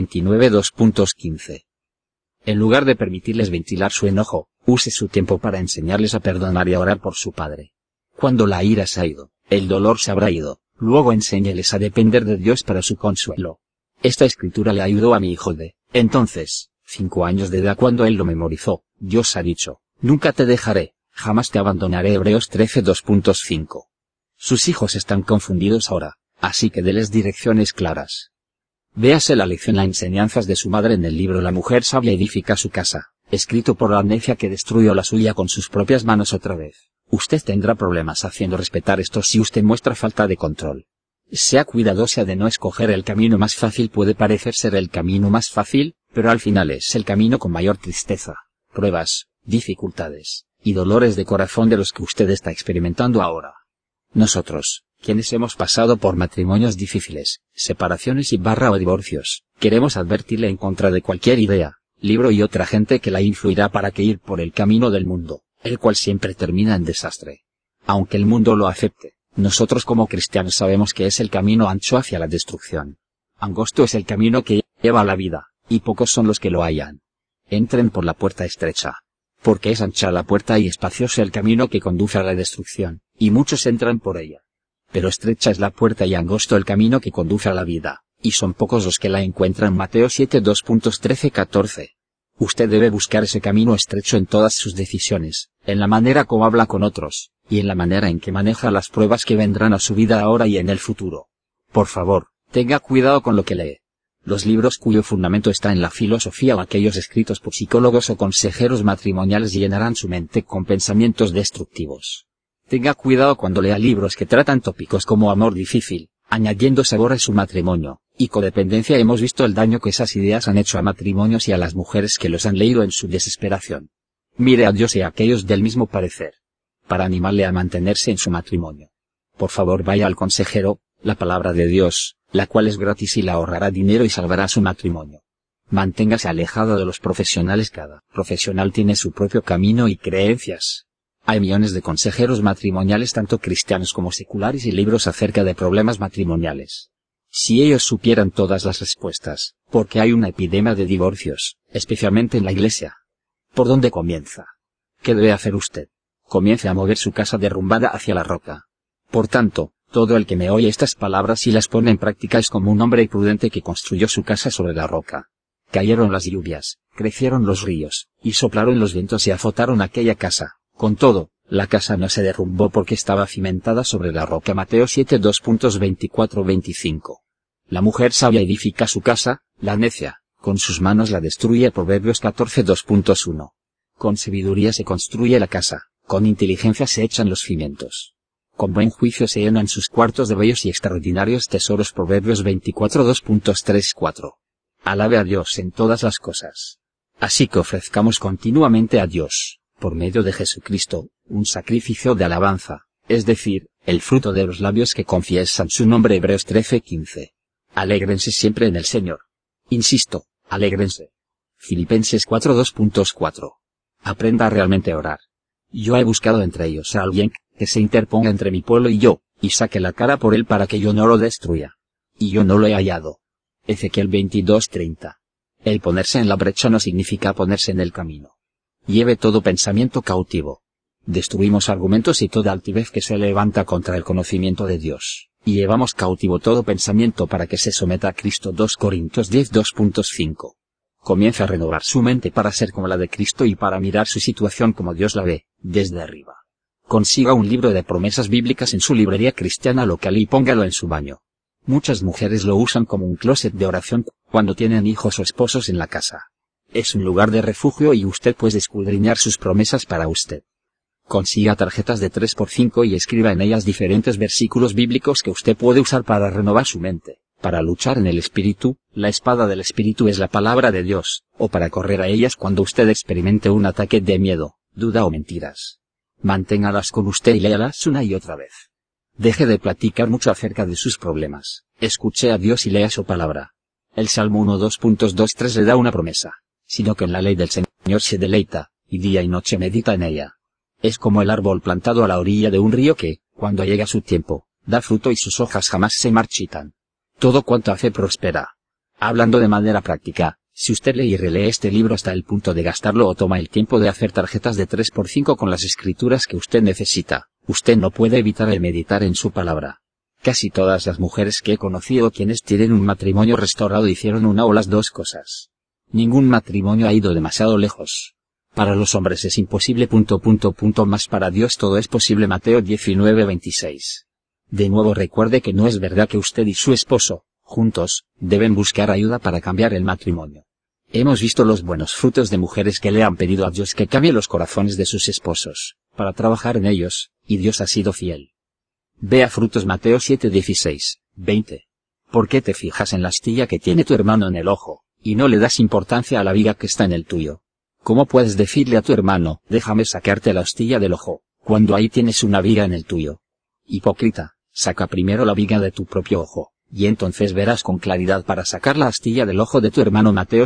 29:2.15. En lugar de permitirles ventilar su enojo, use su tiempo para enseñarles a perdonar y a orar por su padre. Cuando la ira se ha ido, el dolor se habrá ido, luego enséñeles a depender de Dios para su consuelo. Esta escritura le ayudó a mi hijo de, entonces, 5 años de edad cuando él lo memorizó. Dios ha dicho, nunca te dejaré, jamás te abandonaré. Hebreos 13:2.5. Sus hijos están confundidos ahora, así que déles direcciones claras. Véase la lección Las enseñanzas de su madre en el libro La mujer sabia edifica su casa, escrito por la necia que destruyó la suya con sus propias manos. Otra vez, usted tendrá problemas haciendo respetar esto si usted muestra falta de control. Sea cuidadosa de no escoger el camino más fácil. Puede parecer ser el camino más fácil, pero al final es el camino con mayor tristeza, pruebas, dificultades y dolores de corazón de los que usted está experimentando ahora. Nosotros, quienes hemos pasado por matrimonios difíciles, separaciones o divorcios, queremos advertirle en contra de cualquier idea, libro y otra gente que la influirá para que ir por el camino del mundo, el cual siempre termina en desastre. Aunque el mundo lo acepte, nosotros como cristianos sabemos que es el camino ancho hacia la destrucción. Angosto es el camino que lleva a la vida, y pocos son los que lo hallan. Entren por la puerta estrecha, porque es ancha la puerta y espacioso el camino que conduce a la destrucción, y muchos entran por ella. Pero estrecha es la puerta y angosto el camino que conduce a la vida, y son pocos los que la encuentran. Mateo 7:2.13-14. Usted debe buscar ese camino estrecho en todas sus decisiones, en la manera como habla con otros, y en la manera en que maneja las pruebas que vendrán a su vida ahora y en el futuro. Por favor, tenga cuidado con lo que lee. Los libros cuyo fundamento está en la filosofía o aquellos escritos por psicólogos o consejeros matrimoniales llenarán su mente con pensamientos destructivos. Tenga cuidado cuando lea libros que tratan tópicos como amor difícil, añadiendo sabor a su matrimonio, y codependencia. Hemos visto el daño que esas ideas han hecho a matrimonios y a las mujeres que los han leído en su desesperación. Mire a Dios y a aquellos del mismo parecer, para animarle a mantenerse en su matrimonio. Por favor, vaya al consejero, la palabra de Dios, la cual es gratis y le ahorrará dinero y salvará su matrimonio. Manténgase alejado de los profesionales. Cada profesional tiene su propio camino y creencias. Hay millones de consejeros matrimoniales, tanto cristianos como seculares, y libros acerca de problemas matrimoniales. Si ellos supieran todas las respuestas, porque hay una epidemia de divorcios, especialmente en la iglesia. ¿Por dónde comienza? ¿Qué debe hacer usted? Comience a mover su casa derrumbada hacia la roca. Por tanto, todo el que me oye estas palabras y las pone en práctica es como un hombre prudente que construyó su casa sobre la roca. Cayeron las lluvias, crecieron los ríos, y soplaron los vientos y azotaron aquella casa. Con todo, la casa no se derrumbó porque estaba cimentada sobre la roca. Mateo 7:2.24-25. La mujer sabia edifica su casa, la necia, con sus manos la destruye. Proverbios 14:2.1. Con sabiduría se construye la casa, con inteligencia se echan los cimientos. Con buen juicio se llenan sus cuartos de bellos y extraordinarios tesoros. Proverbios 24:2.3-4. Alabe a Dios en todas las cosas. Así que ofrezcamos continuamente a Dios, por medio de Jesucristo, un sacrificio de alabanza, es decir, el fruto de los labios que confiesan su nombre. Hebreos 13:15. Alégrense siempre en el Señor. Insisto, alégrense. Filipenses 4:2.4. Aprenda a realmente orar. Yo he buscado entre ellos a alguien que se interponga entre mi pueblo y yo, y saque la cara por él para que yo no lo destruya. Y yo no lo he hallado. Ezequiel 22:30. El ponerse en la brecha no significa ponerse en el camino. Lleve todo pensamiento cautivo. Destruimos argumentos y toda altivez que se levanta contra el conocimiento de Dios, y llevamos cautivo todo pensamiento para que se someta a Cristo. 2 Corintios 10 2.5. Comienza a renovar su mente para ser como la de Cristo y para mirar su situación como Dios la ve, desde arriba. Consiga un libro de promesas bíblicas en su librería cristiana local y póngalo en su baño. Muchas mujeres lo usan como un closet de oración cuando tienen hijos o esposos en la casa. Es un lugar de refugio y usted puede escudriñar sus promesas para usted. Consiga tarjetas de 3x5 y escriba en ellas diferentes versículos bíblicos que usted puede usar para renovar su mente, para luchar en el Espíritu, la espada del Espíritu es la palabra de Dios, o para correr a ellas cuando usted experimente un ataque de miedo, duda o mentiras. Manténgalas con usted y léalas una y otra vez. Deje de platicar mucho acerca de sus problemas, escuche a Dios y lea su palabra. El Salmo 1:2.23 le da una promesa, sino que en la ley del Señor se deleita, y día y noche medita en ella. Es como el árbol plantado a la orilla de un río que, cuando llega su tiempo, da fruto y sus hojas jamás se marchitan. Todo cuanto hace prospera. Hablando de manera práctica, si usted lee y relee este libro hasta el punto de gastarlo o toma el tiempo de hacer tarjetas de 3x5 con las escrituras que usted necesita, usted no puede evitar el meditar en su palabra. Casi todas las mujeres que he conocido quienes tienen un matrimonio restaurado hicieron una o las dos cosas. Ningún matrimonio ha ido demasiado lejos. Para los hombres es imposible ... Más para Dios todo es posible. Mateo 19:26. De nuevo recuerde que no es verdad que usted y su esposo, juntos, deben buscar ayuda para cambiar el matrimonio. Hemos visto los buenos frutos de mujeres que le han pedido a Dios que cambie los corazones de sus esposos, para trabajar en ellos, y Dios ha sido fiel. Vea frutos Mateo 7:16, 20. ¿Por qué te fijas en la astilla que tiene tu hermano en el ojo, y no le das importancia a la viga que está en el tuyo? ¿Cómo puedes decirle a tu hermano, déjame sacarte la astilla del ojo, cuando ahí tienes una viga en el tuyo? Hipócrita, saca primero la viga de tu propio ojo, y entonces verás con claridad para sacar la astilla del ojo de tu hermano. Mateo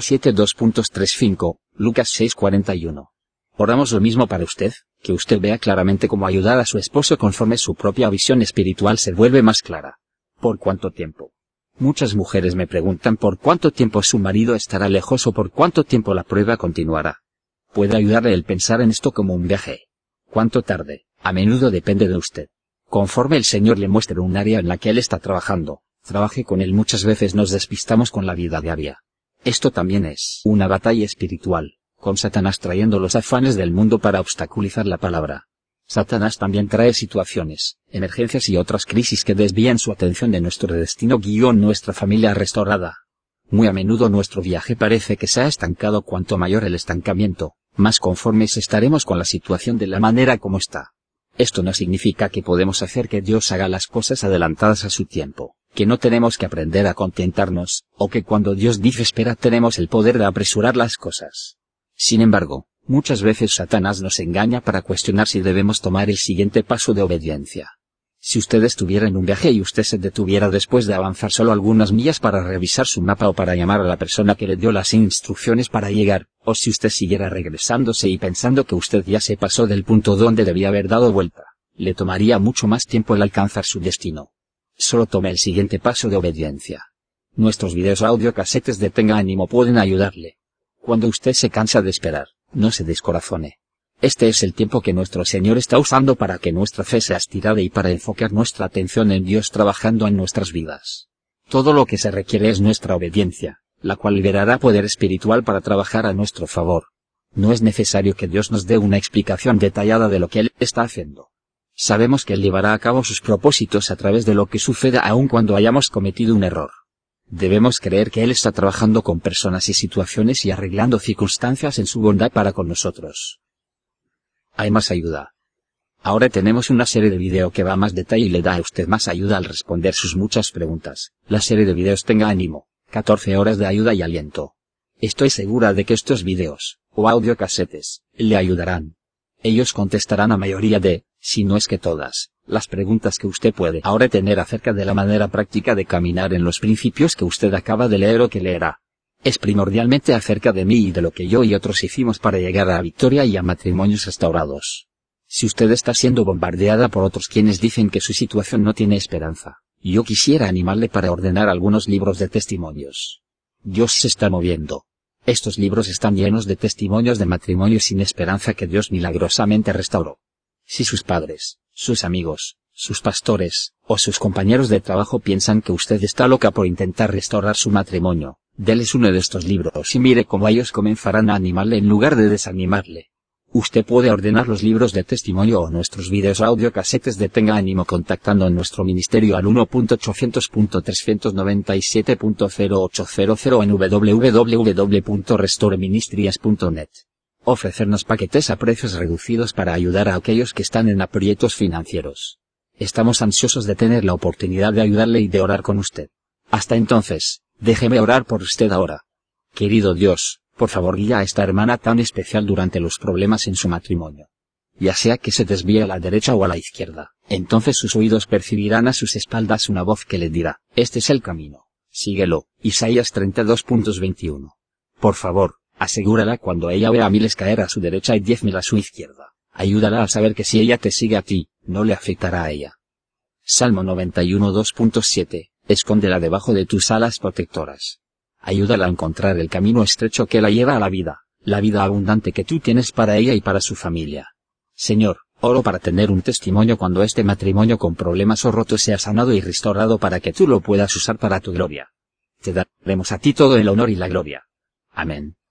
7:2.35, Lucas 6:41. Oramos lo mismo para usted, que usted vea claramente cómo ayudar a su esposo conforme su propia visión espiritual se vuelve más clara. ¿Por cuánto tiempo? Muchas mujeres me preguntan por cuánto tiempo su marido estará lejos o por cuánto tiempo la prueba continuará. Puede ayudarle el pensar en esto como un viaje. ¿Cuánto tarde? A menudo depende de usted. Conforme el Señor le muestre un área en la que Él está trabajando, trabaje con Él. Muchas veces nos despistamos con la vida diaria. Esto también es una batalla espiritual, con Satanás trayendo los afanes del mundo para obstaculizar la palabra. Satanás también trae situaciones, emergencias y otras crisis que desvían su atención de nuestro destino _ nuestra familia restaurada. Muy a menudo nuestro viaje parece que se ha estancado. Cuanto mayor el estancamiento, más conformes estaremos con la situación de la manera como está. Esto no significa que podemos hacer que Dios haga las cosas adelantadas a su tiempo, que no tenemos que aprender a contentarnos, o que cuando Dios dice espera tenemos el poder de apresurar las cosas. Sin embargo, muchas veces Satanás nos engaña para cuestionar si debemos tomar el siguiente paso de obediencia. Si usted estuviera en un viaje y usted se detuviera después de avanzar solo algunas millas para revisar su mapa o para llamar a la persona que le dio las instrucciones para llegar, o si usted siguiera regresándose y pensando que usted ya se pasó del punto donde debía haber dado vuelta, le tomaría mucho más tiempo el alcanzar su destino. Solo tome el siguiente paso de obediencia. Nuestros videos audiocasetes de Tenga Ánimo pueden ayudarle. Cuando usted se cansa de esperar, no se descorazone. Este es el tiempo que nuestro Señor está usando para que nuestra fe sea estirada y para enfocar nuestra atención en Dios trabajando en nuestras vidas. Todo lo que se requiere es nuestra obediencia, la cual liberará poder espiritual para trabajar a nuestro favor. No es necesario que Dios nos dé una explicación detallada de lo que Él está haciendo. Sabemos que Él llevará a cabo sus propósitos a través de lo que suceda aun cuando hayamos cometido un error. Debemos creer que Él está trabajando con personas y situaciones y arreglando circunstancias en su bondad para con nosotros. Hay más ayuda. Ahora tenemos una serie de video que va a más detalle y le da a usted más ayuda al responder sus muchas preguntas. La serie de videos Tenga Ánimo, 14 horas de ayuda y aliento. Estoy segura de que estos videos, o audiocasetes, le ayudarán. Ellos contestarán a mayoría de, si no es que todas, las preguntas que usted puede ahora tener acerca de la manera práctica de caminar en los principios que usted acaba de leer o que leerá. Es primordialmente acerca de mí y de lo que yo y otros hicimos para llegar a la victoria y a matrimonios restaurados. Si usted está siendo bombardeada por otros quienes dicen que su situación no tiene esperanza, yo quisiera animarle para ordenar algunos libros de testimonios. Dios se está moviendo. Estos libros están llenos de testimonios de matrimonios sin esperanza que Dios milagrosamente restauró. Si sus padres, sus amigos, sus pastores, o sus compañeros de trabajo piensan que usted está loca por intentar restaurar su matrimonio, déles uno de estos libros y mire cómo ellos comenzarán a animarle en lugar de desanimarle. Usted puede ordenar los libros de testimonio o nuestros videos audiocasetes de Tenga Ánimo contactando en nuestro ministerio al 1.800.397.080 en www.restoreministries.net. Ofrecernos paquetes a precios reducidos para ayudar a aquellos que están en aprietos financieros. Estamos ansiosos de tener la oportunidad de ayudarle y de orar con usted. Hasta entonces, déjeme orar por usted ahora. Querido Dios, por favor guía a esta hermana tan especial durante los problemas en su matrimonio. Ya sea que se desvíe a la derecha o a la izquierda, entonces sus oídos percibirán a sus espaldas una voz que le dirá, este es el camino, síguelo. Isaías 32.21. Por favor, asegúrala cuando ella vea a miles caer a su derecha y 10.000 a su izquierda. Ayúdala a saber que si ella te sigue a ti, no le afectará a ella. Salmo 91.2.7. Escóndela debajo de tus alas protectoras. Ayúdala a encontrar el camino estrecho que la lleva a la vida abundante que tú tienes para ella y para su familia. Señor, oro para tener un testimonio cuando este matrimonio con problemas o roto sea sanado y restaurado para que tú lo puedas usar para tu gloria. Te daremos a ti todo el honor y la gloria. Amén.